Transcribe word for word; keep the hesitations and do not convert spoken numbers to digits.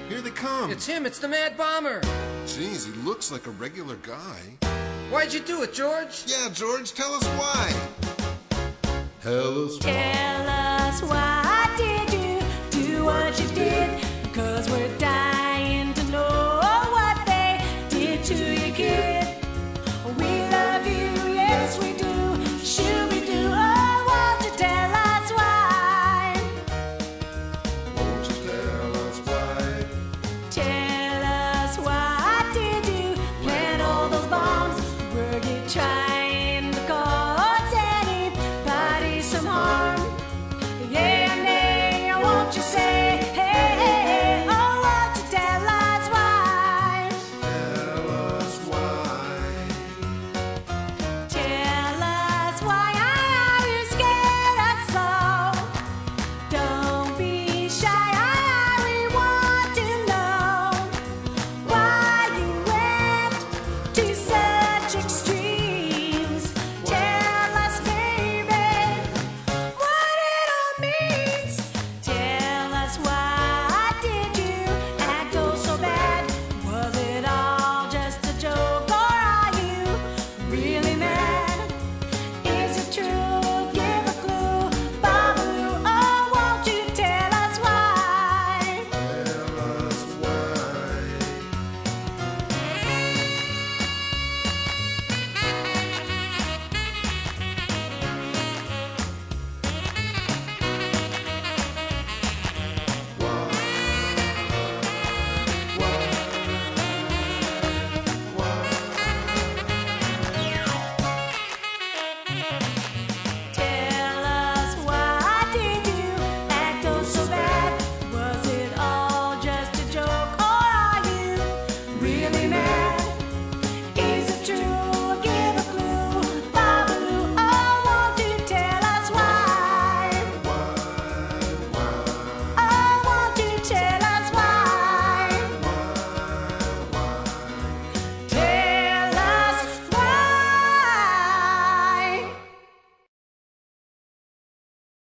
Here they come. It's him. It's the Mad Bomber. Jeez, he looks like a regular guy. Why'd you do it, George? Yeah, George, tell us why. Tell us why. Tell us why did you do what you did?